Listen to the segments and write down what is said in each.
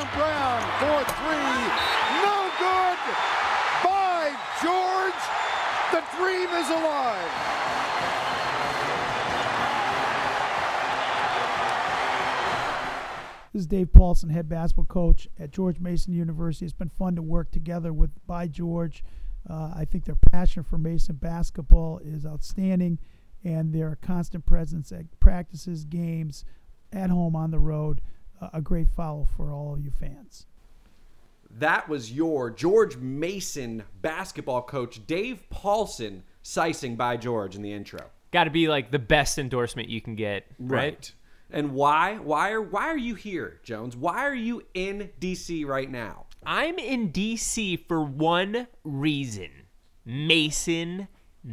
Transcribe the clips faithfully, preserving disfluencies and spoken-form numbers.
ground for three. No good. By George, the dream is alive. This is Dave Paulson, head basketball coach at George Mason University. It's been fun to work together with By George. Uh, I think their passion for Mason basketball is outstanding, and their constant presence at practices, games, at home, on the road, uh, a great follow for all of you fans. That was your George Mason basketball coach, Dave Paulson, sizing By George in the intro. Got to be like the best endorsement you can get, right? Right. And why? Why are why are you here, Jones? Why are you in D C right now? I'm in D C for one reason. Mason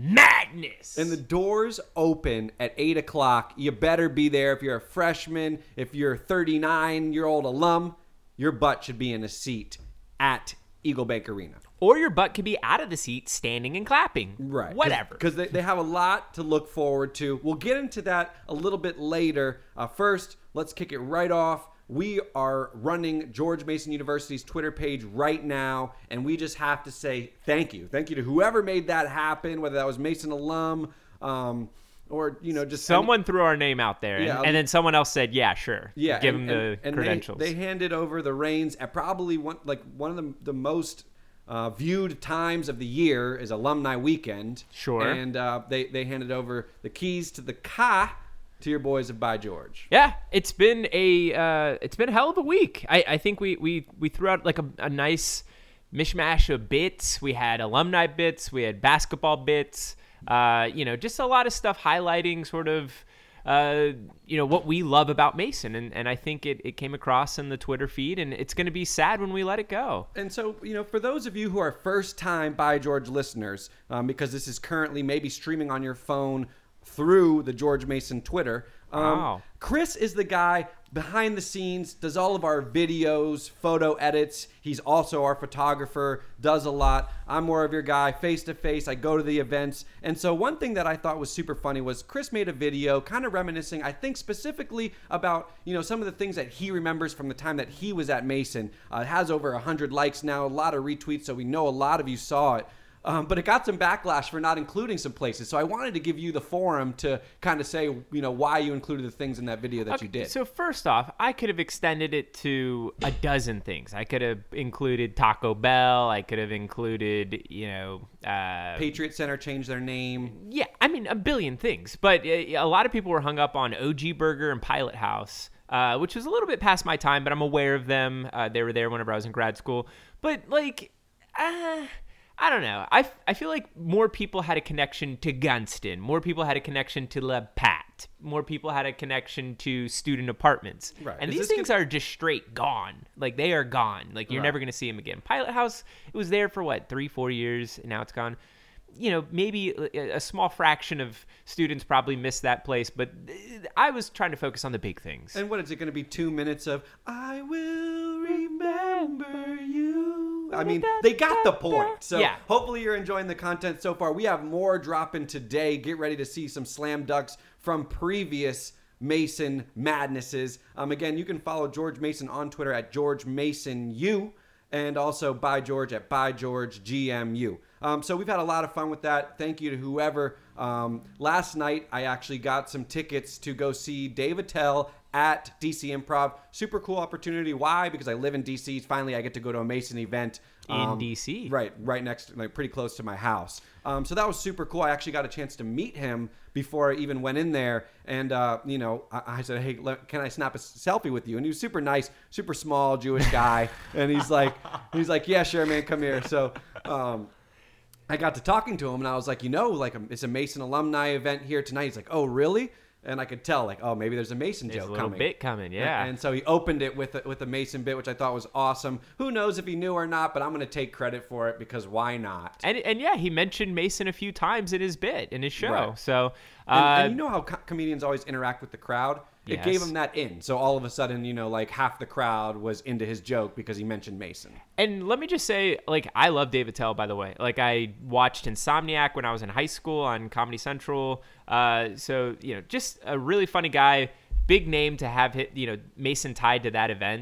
Madness. And the doors open at eight o'clock. You better be there. If you're a freshman, if you're a thirty-nine-year-old alum, your butt should be in a seat at Eagle Bank Arena. Or your butt could be out of the seat, standing and clapping. Right. Whatever. Because they, they have a lot to look forward to. We'll get into that a little bit later. Uh, first, let's kick it right off. We are running George Mason University's Twitter page right now, and we just have to say thank you. Thank you to whoever made that happen, whether that was Mason alum um, or, you know, just... Someone any- threw our name out there, and, Yeah, and then someone else said, yeah, sure. Yeah, Give and, them the and, and credentials. They, they handed over the reins at probably one like one of the, the most uh, viewed times of the year is Alumni Weekend. Sure. And uh, they, they handed over the keys to the car to your boys of By George. Yeah, it's been a uh, it's been a hell of a week. I, I think we, we, we threw out like a, a nice mishmash of bits. We had alumni bits, we had basketball bits, uh, you know, just a lot of stuff highlighting sort of uh, you know, what we love about Mason. And, and I think it, it came across in the Twitter feed, and it's going to be sad when we let it go. And so, you know, for those of you who are first-time By George listeners, um, because this is currently maybe streaming on your phone through the George Mason Twitter. Um, Wow. Chris is the guy behind the scenes, does all of our videos, photo edits. He's also our photographer, does a lot. I'm more of your guy, face-to-face. I go to the events. And so one thing that I thought was super funny was Chris made a video kind of reminiscing, I think specifically about, you know, some of the things that he remembers from the time that he was at Mason. Uh, it has over one hundred likes now, a lot of retweets, so we know a lot of you saw it. Um, but it got some backlash for not including some places. So I wanted to give you the forum to kind of say, you know, why you included the things in that video that Okay, you did. So first off, I could have extended it to a dozen things. I could have included Taco Bell. I could have included, you know... Uh, Patriot Center changed their name. yeah, I mean, a billion things. But uh, a lot of people were hung up on O G Burger and Pilot House, uh, which was a little bit past my time, but I'm aware of them. Uh, they were there whenever I was in grad school. But, like... Uh, I don't know. I, I feel like more people had a connection to Gunston. More people had a connection to Le Pat. More people had a connection to student apartments. Right. And Is these this things gonna- are just straight gone. Like, they are gone. Like, you're Right. never going to see them again. Pilot House, it was there for, what, three, four years, and now it's gone. You know, maybe a a small fraction of students probably missed that place, but I was trying to focus on the big things. And what is it going to be? Two minutes of I will remember you. I mean, they got the point. So Yeah. hopefully you're enjoying the content so far. We have more dropping today. Get ready to see some slam dunks from previous Mason madnesses. Um, again, you can follow George Mason on Twitter at George Mason U, and also By George at By George G M U. Um, so we've had a lot of fun with that. Thank you to whoever. Um, last night, I actually got some tickets to go see Dave Attell at D C Improv. Super cool opportunity. Why? Because I live in D C. Finally, I get to go to a Mason event. In um, D C. Right, right next, like pretty close to my house. Um, so that was super cool. I actually got a chance to meet him before I even went in there. And, uh, you know, I, I said, hey, let, can I snap a selfie with you? And he was super nice, super small Jewish guy. And he's like, he's like, yeah, sure, man, come here. So, um, I got to talking to him, and I was like, you know, like it's a Mason alumni event here tonight. He's like, oh, really? And I could tell, like, oh, maybe there's a Mason There's joke a little coming. bit coming, yeah. And, and so he opened it with a, with a Mason bit, which I thought was awesome. Who knows if he knew or not, but I'm going to take credit for it because why not? And and yeah, he mentioned Mason a few times in his bit, in his show. Right. So, uh, And, and you know how co- comedians always interact with the crowd? It Yes. gave him that in. So all of a sudden, you know, like half the crowd was into his joke because he mentioned Mason. and let me just say, like, I love Dave Attell, by the way. Like, I watched Insomniac when I was in high school on Comedy Central. Uh, so, you know, just a really funny guy, big name to have hit, you know, Mason tied to that event.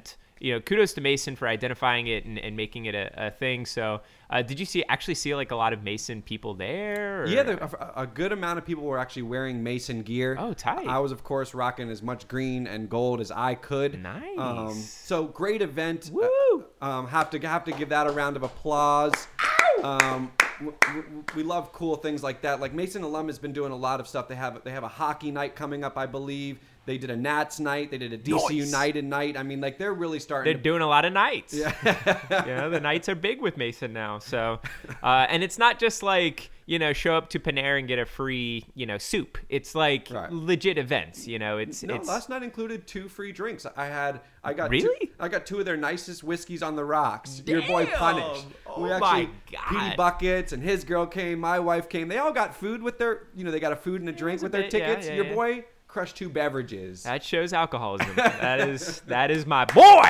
you know, kudos to Mason for identifying it and, and making it a, a thing. So, uh, did you see actually see like a lot of Mason people there? Or? Yeah, there, a, a good amount of people were actually wearing Mason gear. Oh, tight. I was, of course, rocking as much green and gold as I could. Nice. Um, so great event. Woo! Uh, um, have to have to give that a round of applause. Um, we, we love cool things like that. Like Mason Alum has been doing a lot of stuff. They have they have a hockey night coming up, I believe. They did a Nats night. They did a D C Nice. United night. I mean, like they're really starting. They're to... doing a lot of nights. Yeah. You know, the nights are big with Mason now. So, uh, and it's not just like, you know, show up to Panera and get a free, you know, soup. It's like Right. legit events. You know, it's No, it's last night included two free drinks. I had, I got, Really? Two, I got two of their nicest whiskeys on the rocks. Your boy Damn! Punish. Oh we my actually, God. Petey Buckets and his girl came. My wife came. They all got food with their, you know, they got a food and a drink it's with a their bit- yeah, tickets. yeah, Your yeah. boy crushed two beverages. that shows alcoholism. that is that is my boy.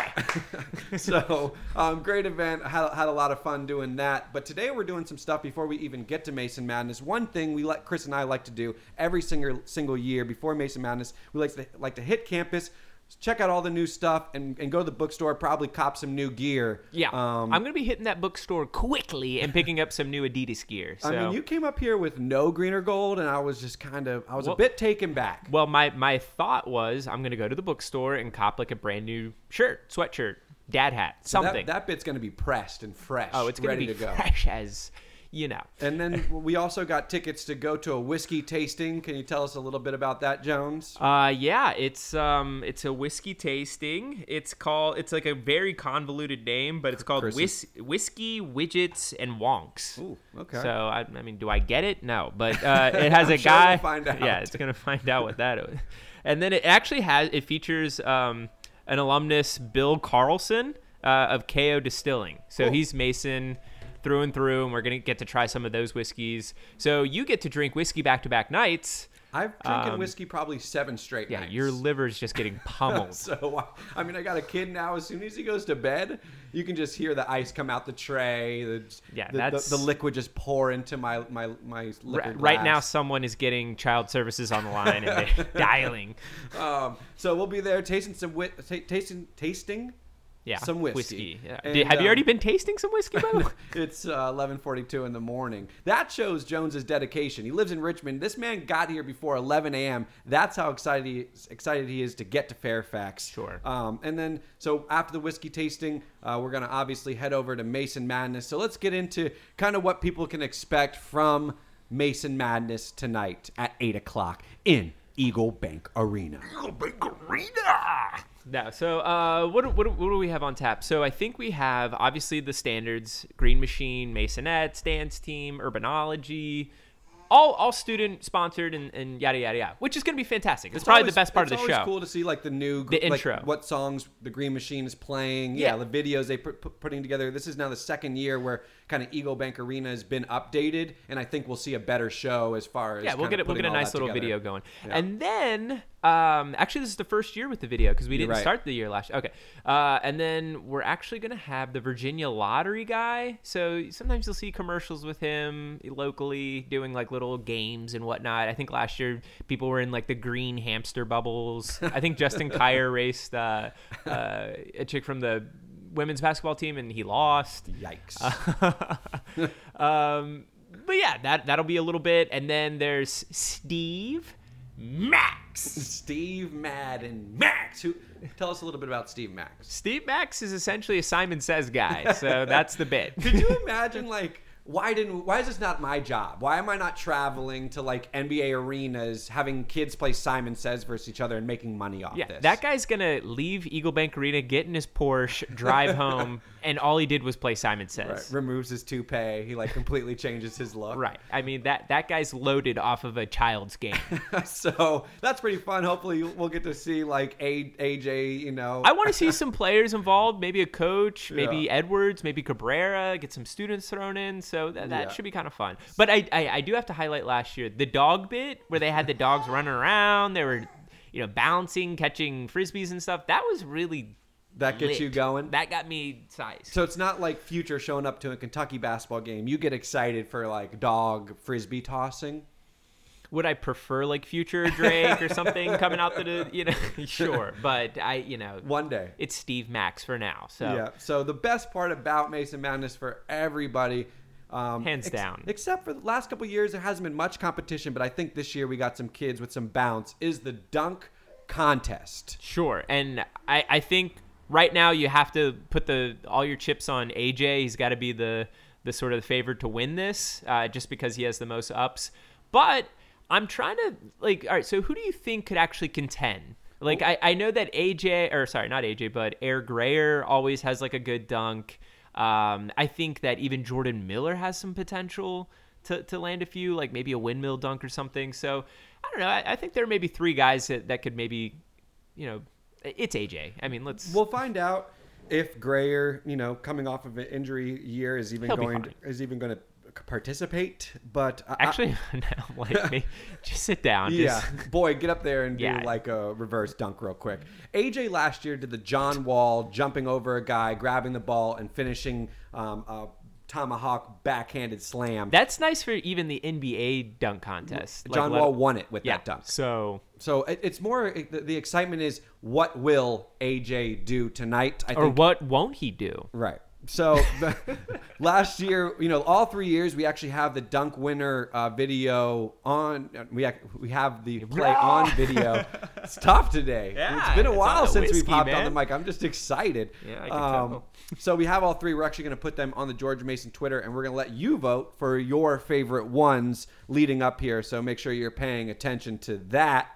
So um, great event. I had, had a lot of fun doing that. But today we're doing some stuff before we even get to Mason Madness. One thing we let Chris and I like to do every single single year before Mason Madness, we like to like to hit campus, check out all the new stuff, and, and go to the bookstore. Probably cop some new gear. Yeah, Um, I'm gonna be hitting that bookstore quickly and picking up some new Adidas gear. So. I mean, you came up here with no green or gold, and I was just kind of, I was Well- a bit taken back. Well, my, my thought was I'm going to go to the bookstore and cop like a brand new shirt, sweatshirt, dad hat, So that- something. That, bit's going to be pressed and fresh. oh, it's going ready to be to go. fresh as, you know. And then we also got tickets to go to a whiskey tasting. Can you tell us a little bit about that, Jones? Uh, yeah, it's um, it's a whiskey tasting. It's called, it's like a very convoluted name, but it's called Chris Whis- Whiskey, Widgets, and Wonks. Ooh, okay. So, I, I mean, do I get it? No, but uh, it has a I'm sure guy. we'll find out. Yeah, it's gonna find out what that is. And then it actually has it features um, an alumnus, Bill Carlson uh, of K O Distilling. So Cool. he's Mason through and through, and we're gonna get to try some of those whiskeys. So you get to drink whiskey back to back nights. I've drinking Um, whiskey probably seven straight Yeah, nights. your liver's just getting pummeled. So, I mean, I got a kid now. As soon as he goes to bed, you can just hear the ice come out the tray. The, Yeah, the, that's- the, the liquid just pour into my my my liquor Right, right now, glass. someone is getting child services on the line and they're dialing. Um, so we'll be there tasting some whi- ta tasting tasting. Yeah, Some whiskey. Yeah. And, Did- have you um, already been tasting some whiskey, by the way? It's uh, eleven forty-two in the morning. That shows Jones's dedication. He lives in Richmond. This man got here before eleven a.m. That's how excited he, excited he is to get to Fairfax. Sure. Um, and then, so after the whiskey tasting, uh, we're going to obviously head over to Mason Madness. So let's get into kind of what people can expect from Mason Madness tonight at eight o'clock in Eagle Bank Arena. Eagle Bank Arena! No. So, uh, what, what, what do we have on tap? So, I think we have obviously the standards: Green Machine, Masonette, Stance Team, Urbanology, all all student sponsored and, and yada yada yada, which is going to be fantastic. It's, probably always- the best part it's of the always show. cool to see like the new The like, intro. what songs the Green Machine is playing. Yeah, Yeah. the videos they put, put putting together. This is now the second year where kind of Eagle Bank Arena has been updated, and I think we'll see a better show as far as Yeah, we'll kinda get it. We'll putting get a all nice that little together. video going, Yeah. and then um, actually this is the first year with the video because we You're didn't right. start the year last year. Okay, uh, and then we're actually gonna have the Virginia Lottery guy. So sometimes you'll see commercials with him locally doing like little games and whatnot. I think last year people were in like the green hamster bubbles. I think Justin Kier raced uh, uh, a chick from the women's basketball team and he lost. Yikes! Um, but yeah, that that'll be a little bit, and then there's Steve Max. Steve Madden Max. Who? Tell us a little bit about Steve Max. Steve Max is essentially a Simon Says guy, so that's the bit. Could you imagine like? Why didn't? Why is this not my job? Why am I not traveling to like N B A arenas, having kids play Simon Says versus each other and making money off Yeah, this? that guy's gonna leave Eagle Bank Arena, get in his Porsche, drive home, and all he did was play Simon Says. Right. Removes his toupee. He like completely changes his look. Right. I mean that that guy's loaded off of a child's game. So that's pretty fun. Hopefully we'll get to see like a AJ. You know, I want to see some players involved, maybe a coach, maybe Yeah. Edwards, maybe Cabrera, get some students thrown in. So that, that Yeah. should be kind of fun. But I, I I do have to highlight last year the dog bit where they had the dogs running around. They were, you know, bouncing, catching frisbees and stuff. That was really that gets lit. you going. That got me sized. So it's not like Future showing up to a Kentucky basketball game. You get excited for like dog frisbee tossing. Would I prefer like future Drake or something coming out the, you know, sure. But I, you know, One day. it's Steve Max for now. So Yeah. So the best part about Mason Madness for everybody, um, Hands ex- down. except for the last couple of years, there hasn't been much competition. But I think this year we got some kids with some bounce. Is the dunk contest? sure. And I, I think right now you have to put the all your chips on A J. He's got to be the the sort of the favorite to win this, uh, just because he has the most ups. But I'm trying to like, all right. So who do you think could actually contend? Like, I, I know that A J, or sorry, not A J, but Air Grayer always has like a good dunk. Um, I think that even Jordan Miller has some potential to, to land a few, like maybe a windmill dunk or something. So I don't know. I, I think there are maybe three guys that, that could maybe, you know, it's A J. I mean, let's. We'll find out if Grayer, you know, coming off of an injury year, is even He'll be going to, fine. is even going to participate. But I, Actually, no, like me, just sit down. yeah, Just, boy, get up there and do Yeah. like a reverse dunk real quick. A J last year did the John Wall, jumping over a guy, grabbing the ball, and finishing um, a tomahawk backhanded slam. that's nice for even the N B A dunk contest. Like, John let- Wall won it with Yeah. that dunk. So So it, it's more the, the excitement is what will A J do tonight? I or think what won't he do? Right. So the, last year, you know, all three years we actually have the dunk winner uh, video on. We ac- we have the play on video. It's tough today. Yeah, it's been a it's while on the since whiskey, we've hopped on the man. mic. I'm just excited. Yeah, I can tell. Um, so we have all three. We're actually going to put them on the George Mason Twitter, and we're going to let you vote for your favorite ones leading up here. So make sure you're paying attention to that.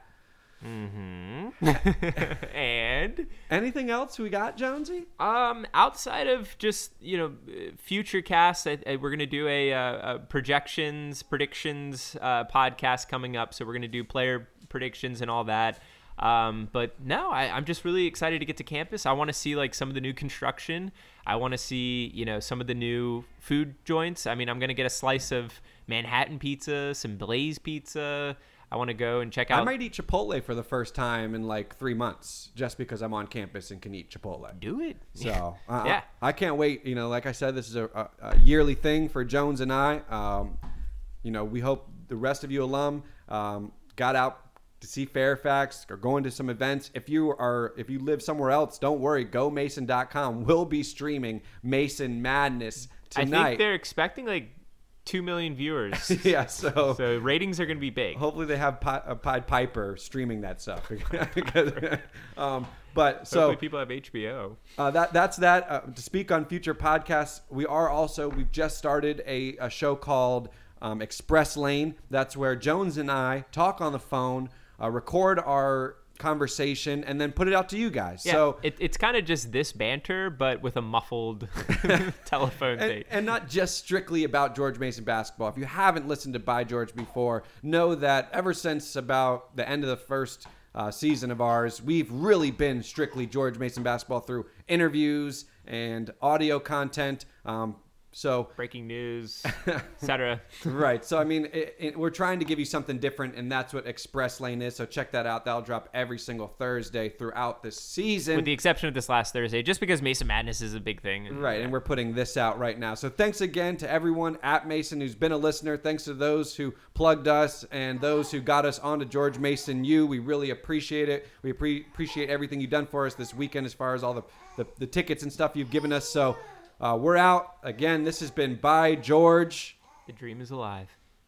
And Anything else we got, Jonesy? um, outside of just you know uh, future casts, I, I, we're gonna do a, uh, a projections, predictions uh, podcast coming up. So we're gonna do player predictions and all that. Um, but no, I, I'm just really excited to get to campus. I want to see like some of the new construction. I want to see you know some of the new food joints. I mean, I'm gonna get a slice of Manhattan pizza, some Blaze pizza. I want to go and check out. I might eat Chipotle for the first time in like three months just because I'm on campus and can eat Chipotle. do it. So uh, Yeah. I, I can't wait. You know, like I said, this is a, a, a yearly thing for Jones and I. Um, you know, we hope the rest of you alum um, got out to see Fairfax or going to some events. If you are, if you live somewhere else, don't worry. Go Mason dot com. We'll be streaming Mason Madness I tonight. think they're expecting like two million viewers. yeah. So. So ratings are going to be big. Hopefully they have Pi- uh, Pied Piper streaming that stuff. Because, um, but so Hopefully people have H B O. uh, that that's that. Uh, to speak on future podcasts, we are also we've just started a, a show called um, Express Lane. That's where Jones and I talk on the phone, uh, record our conversation, and then put it out to you guys. Yeah, So it, it's kind of just this banter, but with a muffled telephone and, thing. and not just strictly about George Mason basketball. If you haven't listened to By George before, know that ever since about the end of the first uh, season of ours, we've really been strictly George Mason basketball through interviews and audio content. Um, so Breaking news, et cetera. right. So, I mean, it, it, we're trying to give you something different, and that's what Express Lane is. So check that out. That'll drop every single Thursday throughout the season. With the exception of this last Thursday, just because Mason Madness is a big thing. And, Right, and we're putting this out right now. So thanks again to everyone at Mason who's been a listener. Thanks to those who plugged us and those who got us onto George Mason U. We really appreciate it. We appre- appreciate everything you've done for us this weekend as far as all the, the, the tickets and stuff you've given us. So uh, we're out. Again, this has been By George. The dream is alive.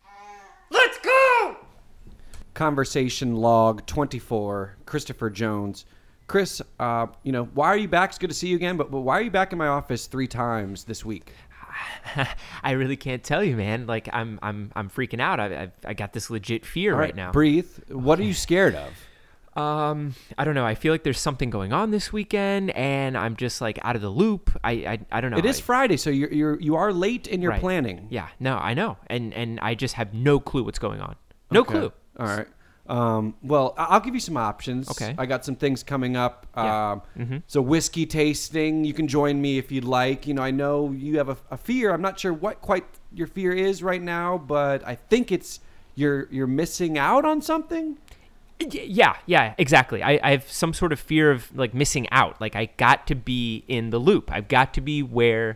Let's go! Conversation log twenty-four, Christopher Jones. Chris, uh, you know, why are you back? It's good to see you again, but, but why are you back in my office three times this week? I really can't tell you, man. Like I'm, I'm, I'm freaking out. I, I, I got this legit fear All right now. Breathe. What are you scared of? Um, I don't know. I feel like there's something going on this weekend, and I'm just like out of the loop. I, I, I don't know. It is I, Friday, so you're you're you are late in your Right. planning. Yeah, no, I know, and and I just have no clue what's going on. No Okay. clue. All right. Um, well, I- I'll give you some options. Okay. I got some things coming up. Yeah. Um, Mm-hmm. So whiskey tasting. You can join me if you'd like. You know, I know you have a, a fear. I'm not sure what quite your fear is right now, but I think it's you're you're missing out on something. Y- Yeah, yeah, exactly. I, I have some sort of fear of like missing out. Like I got to be in the loop. I've got to be where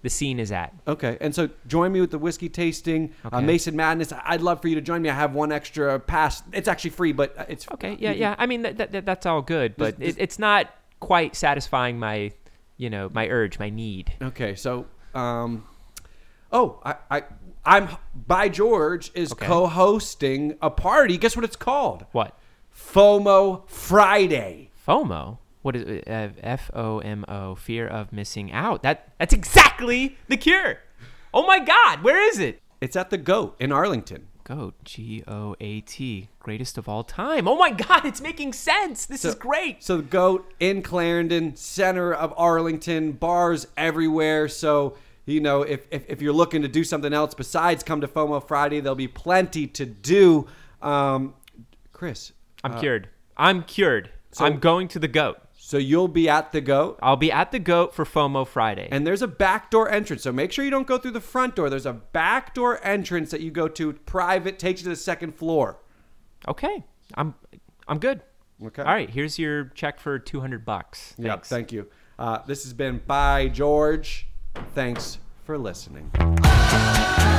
the scene is at. Okay, and so join me with the whiskey tasting, uh, Okay. Mason Madness. I'd love for you to join me. I have one extra pass. It's actually free, but it's Okay, yeah, yeah. I mean, that, that, that's all good, but This- it, it's not quite satisfying my, you know, my urge, my need. Okay, so um, oh, I, I, I'm by George is Okay. co-hosting a party. Guess what it's called? What? FOMO Friday. FOMO? What is it? Uh, F O M O, fear of missing out. That That's exactly the cure. Oh my God, where is it? It's at the Goat in Arlington. Goat, G O A T, greatest of all time. Oh my God, it's making sense. This So- is great. So the Goat in Clarendon, center of Arlington, bars everywhere. So, you know, if, if, if you're looking to do something else besides come to FOMO Friday, there'll be plenty to do. Um, Chris. I'm uh, cured. I'm cured. so- I'm going to the Goat. So you'll be at the Goat. I'll be at the Goat for FOMO Friday. And there's a backdoor entrance. So make sure you don't go through the front door. There's a backdoor entrance that you go to, private, takes you to the second floor. Okay, I'm I'm good. Okay. All right, here's your check for two hundred bucks. Yeah, Thanks. thank you. Uh, this has been By George. Thanks for listening.